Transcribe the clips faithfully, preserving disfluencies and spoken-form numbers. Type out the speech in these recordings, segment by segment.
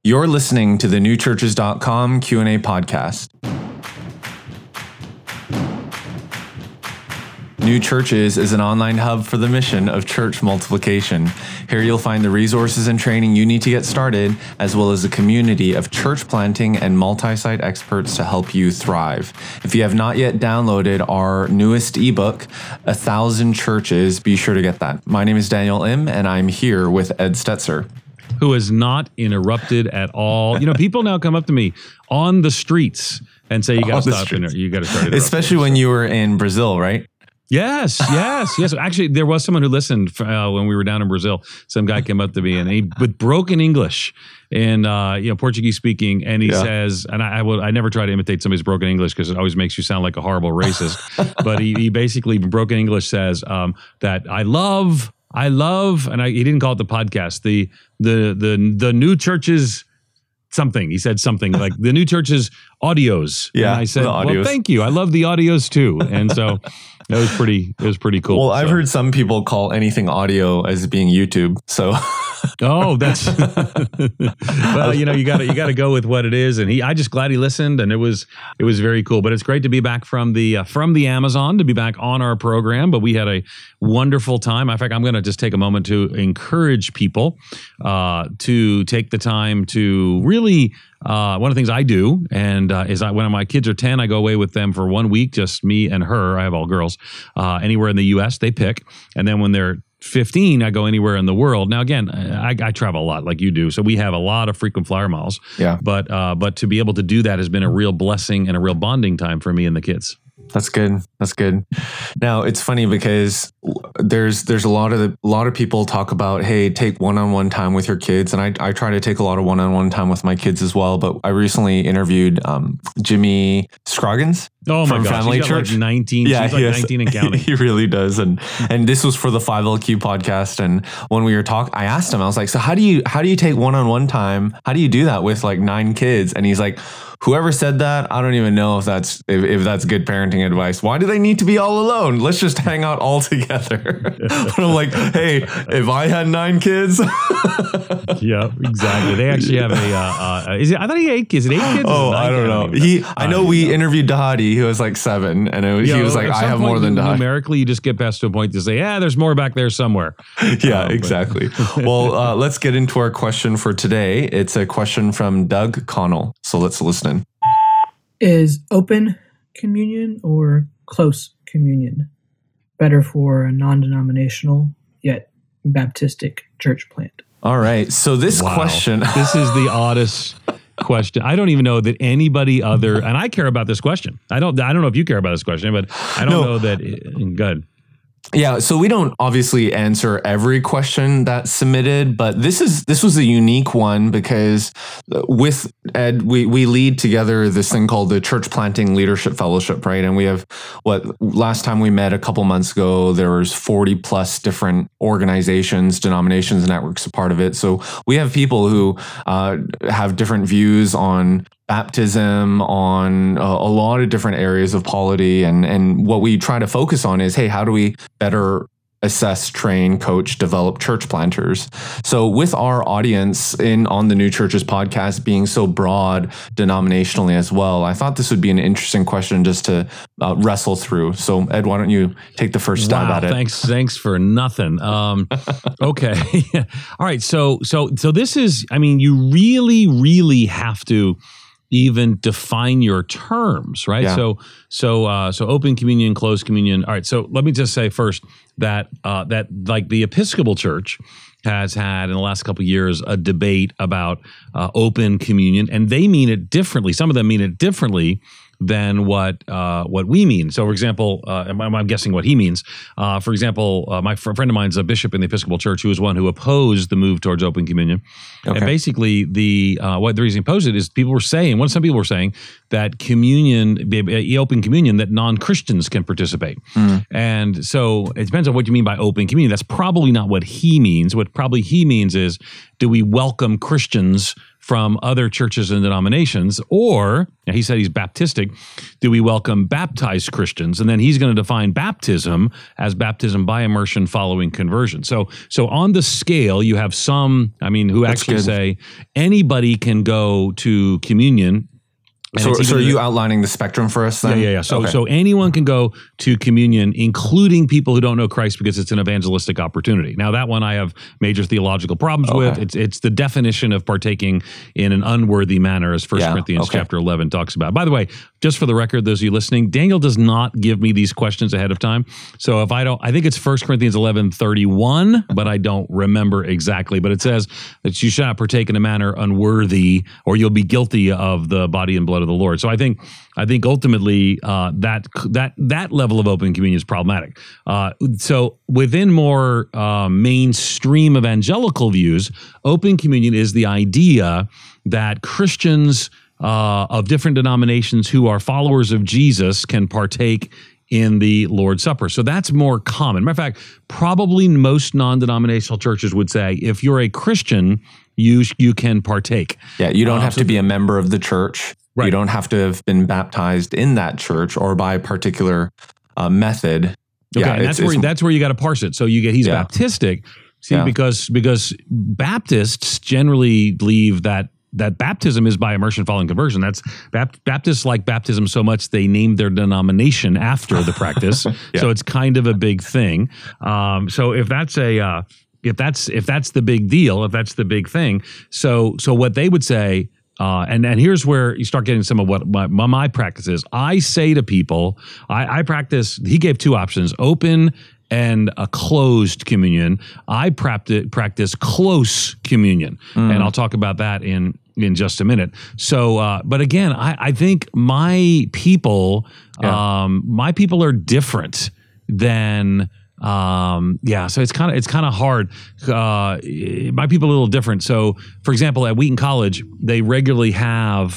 You're listening to the new churches dot com Q and A podcast. New Churches is an online hub for the mission of church multiplication. Here you'll find the resources and training you need to get started, as well as a community of church planting and multi-site experts to help you thrive. If you have not yet downloaded our newest ebook, A Thousand Churches, be sure to get that. My name is Daniel Im, and I'm here with Ed Stetzer, who is not interrupted at all. You know, people now come up to me on the streets and say, you got to stop, and you got to start. Especially when you were in Brazil, right? Yes, yes, yes. Actually, there was someone who listened uh, when we were down in Brazil. Some guy came up to me and he, with broken English and uh, you know, Portuguese speaking, and he yeah. says, and I, I will, I never try to imitate somebody's broken English because it always makes you sound like a horrible racist. But he, he basically, broken English says um, that I love, I love, and I, he didn't call it the podcast, the the the the new churches. Something. He said something like the new church's audios. Yeah. And I said, well, thank you. I love the audios too. And so it was pretty, it was pretty cool. Well, I've so. heard some people call anything audio as being YouTube. So. Oh, that's, well, you know, you gotta, you gotta go with what it is. And he, I just glad he listened, and it was, it was very cool. But it's great to be back from the, uh, from the Amazon, to be back on our program. But we had a wonderful time. In fact, I'm going to just take a moment to encourage people, uh, to take the time to really, Uh, one of the things I do, and uh, is I, when my kids are ten, I go away with them for one week, just me and her. I have all girls. Uh, anywhere in the U S, they pick. And then when they're fifteen, I go anywhere in the world. Now, again, I, I travel a lot like you do, so we have a lot of frequent flyer miles. Yeah. But uh, but to be able to do that has been a real blessing and a real bonding time for me and the kids. That's good. That's good. Now, it's funny because there's there's a lot of the, a lot of people talk about, hey, take one-on-one time with your kids, and I I try to take a lot of one-on-one time with my kids as well. But I recently interviewed um, Jimmy Scroggins. Oh my from gosh, Family he's got Church. like nineteen. Yeah, she's like has, nineteen and counting. He really does. And and this was for the five L Q podcast. And when we were talking, I asked him, I was like, so how do you how do you take one-on-one time? How do you do that with like nine kids? And he's like, whoever said that, I don't even know if that's if, if that's good parenting advice. Why do they need to be all alone? Let's just hang out all together. But I'm like, hey, if I had nine kids. Yeah, exactly. They actually have a. Uh, uh, is it? I thought he had eight. Is it eight kids? Oh, I don't know. He. I know we interviewed Dahadi. He was like seven, and it, yeah, he was like, I have more than Dahadi. Numerically, you just get past to a point to say, yeah, there's more back there somewhere. Yeah, um, exactly. Well, uh, let's get into our question for today. It's a question from Doug Connell. So let's listen. Is open communion or close communion better for a non-denominational yet Baptistic church plant? All right. So this wow. question. This is the oddest question. I don't even know that anybody other, and I care about this question. I don't, I don't know if you care about this question, but I don't no. know that, it, good. Yeah, so we don't obviously answer every question that's submitted, but this is this was a unique one because with Ed, we, we lead together this thing called the Church Planting Leadership Fellowship, right? And we have what last time we met a couple months ago, there was forty plus different organizations, denominations, and networks a part of it. So we have people who uh, have different views on baptism, on a, a lot of different areas of polity. And, and what we try to focus on is, hey, how do we better assess, train, coach, develop church planters? So with our audience in on the New Churches podcast being so broad denominationally as well, I thought this would be an interesting question just to uh, wrestle through. So Ed, why don't you take the first stab wow, at it? Thanks, thanks for nothing. Um, okay. All right. So, so, so this is, I mean, you really, really have to even define your terms, right? Yeah. So, so, uh, so open communion, closed communion. All right. So let me just say first that, uh, that like the Episcopal Church has had in the last couple of years a debate about uh, open communion, and they mean it differently. Some of them mean it differently than what uh, what we mean. So, for example, uh, I'm, I'm guessing what he means. Uh, for example, uh, my fr- friend of mine's a bishop in the Episcopal Church who was one who opposed the move towards open communion. Okay. And basically, the uh, what the reason he opposed it is people were saying, what some people were saying, that communion, open communion, that non-Christians can participate. Mm. And so it depends on what you mean by open communion. That's probably not what he means. What probably he means is, do we welcome Christians from other churches and denominations? Or, he said he's Baptistic, do we welcome baptized Christians? And then he's going to define baptism as baptism by immersion following conversion. So, so on the scale, you have some, I mean, who That's actually good. say anybody can go to communion. And So, it's so are even- you outlining the spectrum for us then? Yeah, yeah, yeah. So, Okay. so anyone can go to communion, including people who don't know Christ, because it's an evangelistic opportunity. Now, that one I have major theological problems Okay. with. It's it's the definition of partaking in an unworthy manner, as First Yeah, Corinthians okay. chapter eleven talks about. By the way, just for the record, those of you listening, Daniel does not give me these questions ahead of time. So if I don't, I think it's First Corinthians eleven thirty-one, but I don't remember exactly. But it says that you shall not partake in a manner unworthy, or you'll be guilty of the body and blood of the Lord. So I think I think ultimately uh, that that that level of open communion is problematic. Uh, so within more uh, mainstream evangelical views, open communion is the idea that Christians uh, of different denominations who are followers of Jesus can partake in the Lord's Supper. So that's more common. Matter of fact, probably most non-denominational churches would say if you're a Christian, you you can partake. Yeah, you don't Uh, have so to be a member of the church. Right. You don't have to have been baptized in that church or by a particular uh, method. Okay, Yeah, and that's it's- where it's- that's where you got to parse it. So you get he's Yeah. Baptistic, see, Yeah. because because Baptists generally believe that that baptism is by immersion following conversion. That's Bap- Baptists like baptism so much they named their denomination after the practice. Yeah. So it's kind of a big thing. Um, so if that's a uh, if that's if that's the big deal, if that's the big thing, so so what they would say. Uh, and and here's where you start getting some of what my, my, my practice is. I say to people, I, I practice, he gave two options, open and a closed communion. I practice, practice close communion. And I'll talk about that in, in just a minute. So, uh, but again, I, I think my people, Yeah. um, my people are different than um yeah so it's kind of it's kind of hard. Uh my people are a little different. So for example, at Wheaton College they regularly have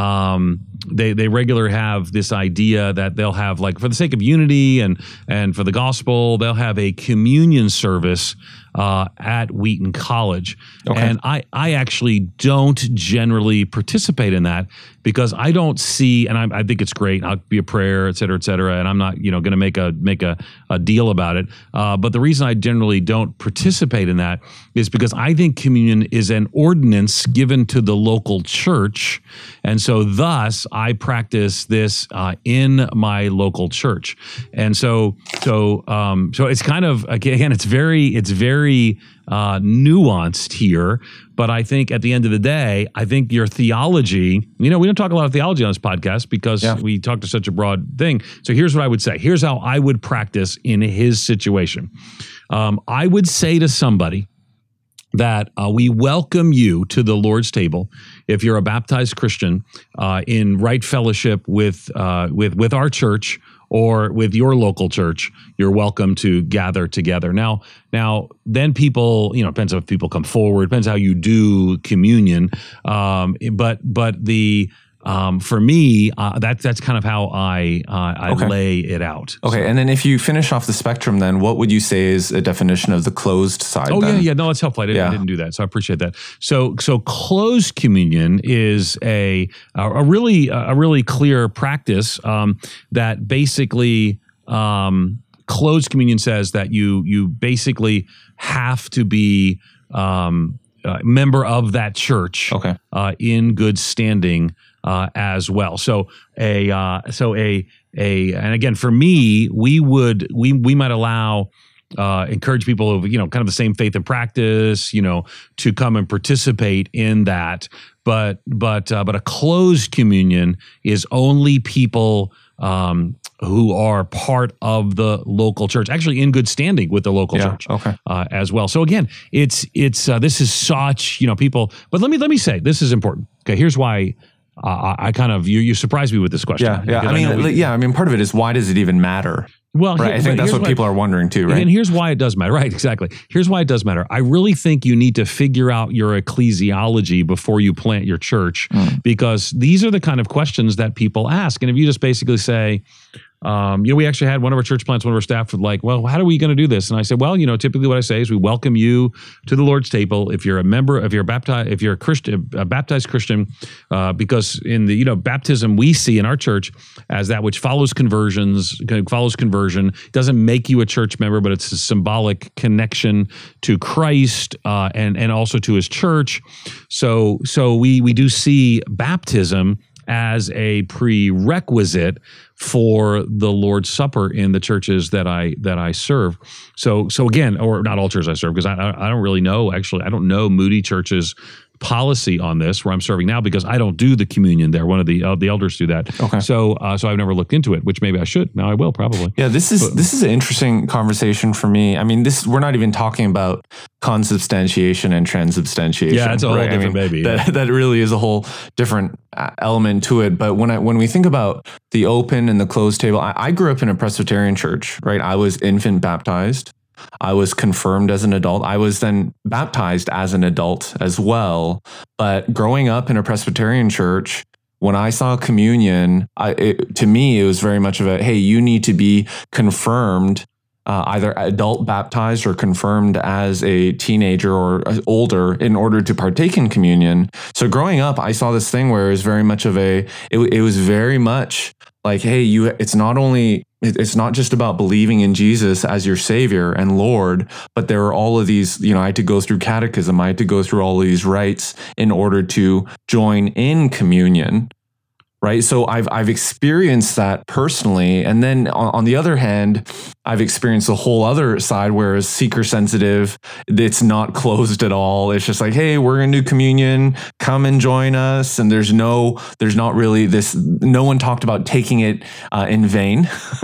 um they they regularly have this idea that they'll have, like, for the sake of unity and and for the gospel, they'll have a communion service uh at Wheaton College. Okay. And I I actually don't generally participate in that because I don't see, and I, I think it's great. I'll be a prayer, et cetera, et cetera. And I'm not, you know, going to make a make a, a deal about it. Uh, but the reason I generally don't participate in that is because I think communion is an ordinance given to the local church, and so thus I practice this uh, in my local church. And so so um, so it's kind of, again, it's very it's very uh, nuanced here. But I think at the end of the day, I think your theology, you know, we don't talk a lot of theology on this podcast because Yeah. we talk to such a broad thing. So here's what I would say. Here's how I would practice in his situation. Um, I would say to somebody that uh, we welcome you to the Lord's table if you're a baptized Christian uh, in right fellowship with uh, with with our church or with your local church. You're welcome to gather together. Now, now, then people, you know, depends if people come forward, depends how you do communion. Um, but but the um, for me, uh, that's that's kind of how I uh, I Okay. lay it out. Okay, and then if you finish off the spectrum, then what would you say is a definition of the closed side? Oh then? yeah, yeah. No, that's helpful. I didn't, I Yeah. didn't do that, so I appreciate that. So, so closed communion is a a a really a really clear practice um, that basically um, closed communion says that you you basically have to be um, a member of that church Okay. uh, in good standing uh, as well. So a uh, so a a and again for me, we would we we might allow. Uh, encourage people of, you know, kind of the same faith and practice, you know, to come and participate in that. But but uh, but a closed communion is only people um, who are part of the local church, actually in good standing with the local Yeah, church okay. uh, as well. So again, it's it's uh, this is such, you know, people. But let me let me say this is important. Okay, here's why. Uh, I, I kind of you you surprised me with this question. Yeah, yeah. Because I mean, know we- yeah. I mean, part of it is why does it even matter? well, Right. here- I think but that's here's what people are wondering too, right? And here's why it does matter. Right, exactly. Here's why it does matter. I really think you need to figure out your ecclesiology before you plant your church, Mm. because these are the kind of questions that people ask. And if you just basically say, Um, you know, we actually had one of our church plants, one of our staff was like, well, how are we going to do this? And I said, well, you know, typically what I say is we welcome you to the Lord's table if you're a member, if you're baptized, if you're a Christian, a baptized Christian, uh, because in the, you know, baptism we see in our church as that which follows conversions, follows conversion. It doesn't make you a church member, but it's a symbolic connection to Christ uh, and and also to His church. So so we we do see baptism as a prerequisite for the Lord's Supper in the churches that I that I serve. So so again, or not all churches I serve, because I I don't really know, actually, I don't know Moody Church's policy on this where I'm serving now, because I don't do the communion there. One of the uh, the elders do that. Okay. So uh, so I've never looked into it, which maybe I should. Now I will probably. Yeah, this is but, this is an interesting conversation for me. I mean, this we're not even talking about consubstantiation and transubstantiation. Yeah, it's a whole right? different I mean, baby. That Yeah. that really is a whole different element to it. But when I when we think about the open and the closed table, I, I grew up in a Presbyterian church, right? I was infant baptized. I was confirmed as an adult. I was then baptized as an adult as well. But growing up in a Presbyterian church, when I saw communion, I, it, to me, it was very much of a, hey, you need to be confirmed, uh, either adult baptized or confirmed as a teenager or older in order to partake in communion. So growing up, I saw this thing where it was very much of a, it, it was very much like, hey, you, it's not only, it's not just about believing in Jesus as your Savior and Lord, but there are all of these, you know, I had to go through catechism. I had to go through all of these rites in order to join in communion, right? So I've I've experienced that personally. And then on, on the other hand, I've experienced the whole other side where it's seeker sensitive. It's not closed at all. It's just like, hey, we're going to do communion. Come and join us. And there's no, there's not really this, no one talked about taking it uh, in vain,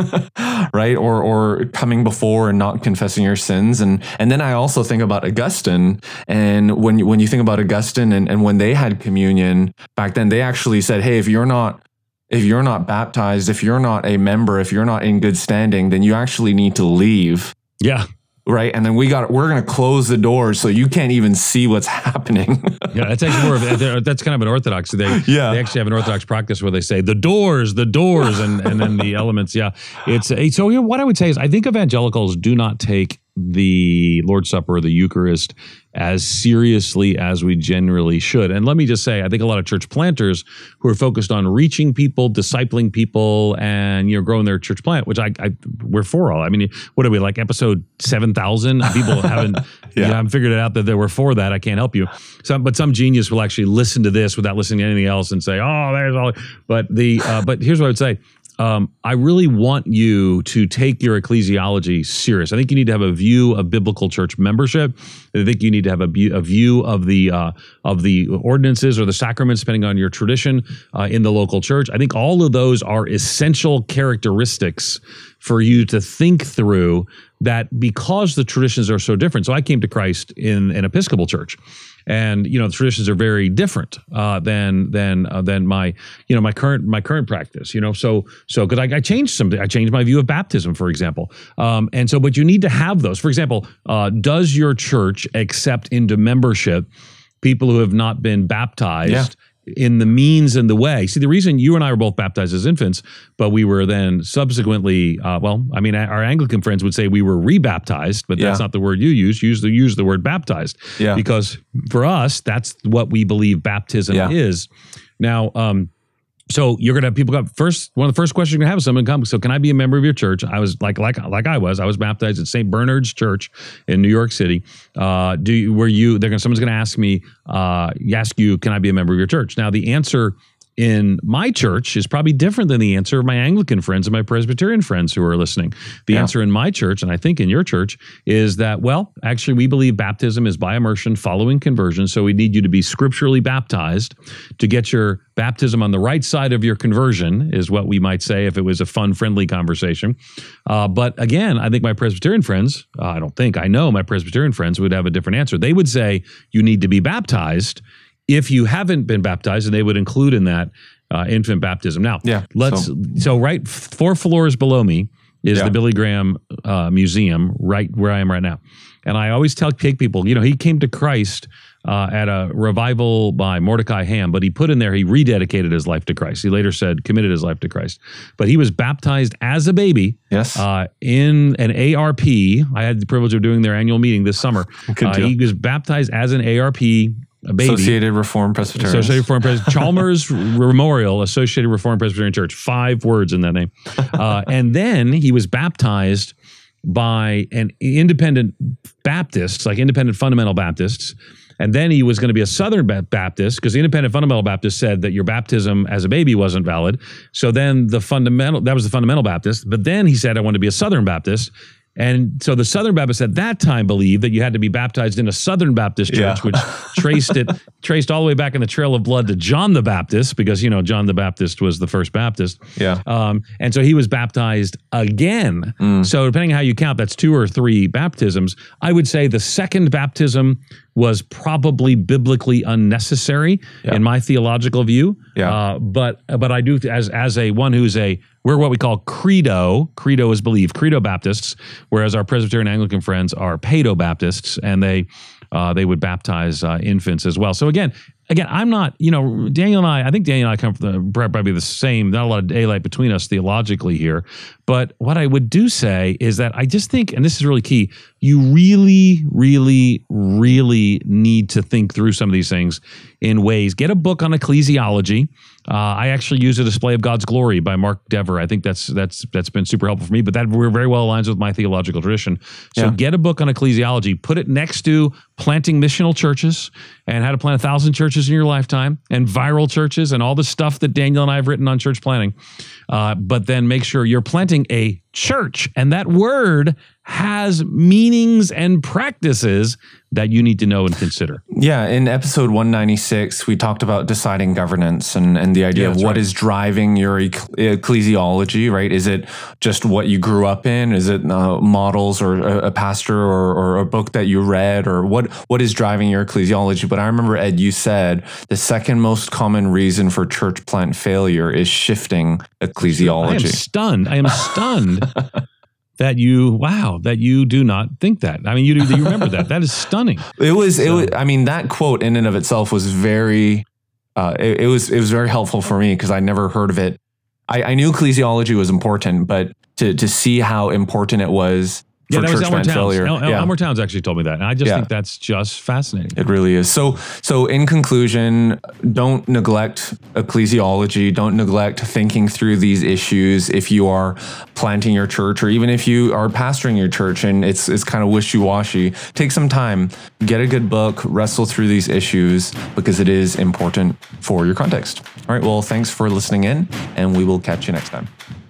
right? Or or coming before and not confessing your sins. And and then I also think about Augustine. And when you, when you think about Augustine and, and when they had communion back then, they actually said, hey, if you're not If you're not baptized, if you're not a member, if you're not in good standing, then you actually need to leave. Yeah. Right. And then we got, we're going to close the doors so you can't even see what's happening. Yeah. That's actually more of, that's kind of an Orthodox. They, yeah. they actually have an Orthodox practice where they say the doors, the doors, and, and then the elements. Yeah. It's so here, what I would say is I think evangelicals do not take the Lord's Supper or the Eucharist as seriously as we generally should. And let me just say, I think a lot of church planters who are focused on reaching people, discipling people, and you know, growing their church plant, which I, I we're for all. I mean, what are we, like episode seven thousand? People haven't, yeah. you know, haven't figured it out that they were for that. I can't help you. Some, but some genius will actually listen to this without listening to anything else and say, "Oh, there's all." But the uh, but here's what I would say. Um, I really want you to take your ecclesiology serious. I think you need to have a view of biblical church membership. I think you need to have a, a view of the uh, of the ordinances or the sacraments, depending on your tradition uh, in the local church. I think all of those are essential characteristics for you to think through, that because the traditions are so different. So I came to Christ in an Episcopal church. And you know, the traditions are very different uh, than than uh, than my you know my current my current practice. You know, so so because I, I changed something, I changed my view of baptism, for example. Um, and so, but you need to have those. For example, uh, does your church accept into membership people who have not been baptized? Yeah. In the means and the way. See, the reason you and I were both baptized as infants, but we were then subsequently, uh, well, I mean, our Anglican friends would say we were rebaptized, but that's yeah. not the word you use. You use the, use the word baptized. Yeah. Because for us, that's what we believe baptism yeah. is. Now, um, so you're gonna have people come first. One of the first questions you're gonna have is someone come. So can I be a member of your church? I was like, like, like I was. I was baptized at Saint Bernard's Church in New York City. Uh, do you, were you? They're gonna. Someone's gonna ask me. Uh, ask you, can I be a member of your church? Now the answer in my church is probably different than the answer of my Anglican friends and my Presbyterian friends who are listening. The yeah. answer in my church, and I think in your church, is that, well, actually we believe baptism is by immersion following conversion, so we need you to be scripturally baptized to get your baptism on the right side of your conversion, is what we might say if it was a fun, friendly conversation. Uh, but again, I think my Presbyterian friends, uh, I don't think, I know my Presbyterian friends would have a different answer. They would say you need to be baptized if you haven't been baptized, and they would include in that uh, infant baptism. Now, yeah, let's so, so right four floors below me is yeah. the Billy Graham uh, Museum, right where I am right now. And I always tell take people, you know, he came to Christ uh, at a revival by Mordecai Ham, but he put in there, he rededicated his life to Christ. He later said, committed his life to Christ. But he was baptized as a baby yes. uh, in an A R P. I had the privilege of doing their annual meeting this summer. Uh, he was baptized as an A R P. A baby. Associated Reformed Presbyterian. Associated Reformed Presbyterian. Chalmers Memorial Associated Reformed Presbyterian Church. Five words in that name. Uh, and then he was baptized by an independent Baptists, like independent fundamental Baptists. And then he was going to be a Southern Baptist because the independent fundamental Baptist said that your baptism as a baby wasn't valid. So then the fundamental, that was the fundamental Baptist. But then he said, I want to be a Southern Baptist. And so the Southern Baptists at that time believed that you had to be baptized in a Southern Baptist church, yeah. which traced it, traced all the way back in the Trail of Blood to John the Baptist, because, you know, John the Baptist was the first Baptist. Yeah. Um, and so he was baptized again. Mm. So depending on how you count, that's two or three baptisms. I would say the second baptism was probably biblically unnecessary yeah. in my theological view. Yeah. Uh, but but I do, as as a one who's a, we're what we call credo. Credo is belief, credo Baptists, whereas our Presbyterian Anglican friends are Paedo Baptists, and they uh, they would baptize uh, infants as well. So again, again, I'm not, you know, Daniel and I, I think Daniel and I come from the, probably the same, not a lot of daylight between us theologically here. But what I would do say is that I just think, and this is really key, you really, really, really need to think through some of these things in ways. Get a book on ecclesiology. Uh, I actually use A Display of God's Glory by Mark Dever. I think that's that's that's been super helpful for me, but that very well aligns with my theological tradition. So yeah. get a book on ecclesiology, put it next to planting missional churches and how to plant a thousand churches in your lifetime and viral churches and all the stuff that Daniel and I have written on church planting. Uh, but then make sure you're planting a church, and that word has meanings and practices that you need to know and consider. Yeah, in episode one ninety-six, we talked about deciding governance and, and the idea yeah, of what right. is driving your ecclesiology, right? Is it just what you grew up in? Is it uh, models or a, a pastor or, or a book that you read? Or what what is driving your ecclesiology? But I remember, Ed, you said the second most common reason for church plant failure is shifting ecclesiology. I am stunned. I am stunned. That you, wow, that you do not think that. I mean, you do, you remember that. That is stunning. It was, so. it was, I mean, that quote in and of itself was very, uh, it, it was, it was very helpful for me because I never heard of it. I, I knew ecclesiology was important, but to, to see how important it was Yeah, for that was church Elmer plant Towns. failure. El- El- yeah. Elmer Towns actually told me that. And I just yeah. think that's just fascinating. It really is. So, so in conclusion, don't neglect ecclesiology. Don't neglect thinking through these issues if you are planting your church, or even if you are pastoring your church and it's it's kind of wishy-washy. Take some time, get a good book, wrestle through these issues because it is important for your context. All right. Well, thanks for listening in, and we will catch you next time.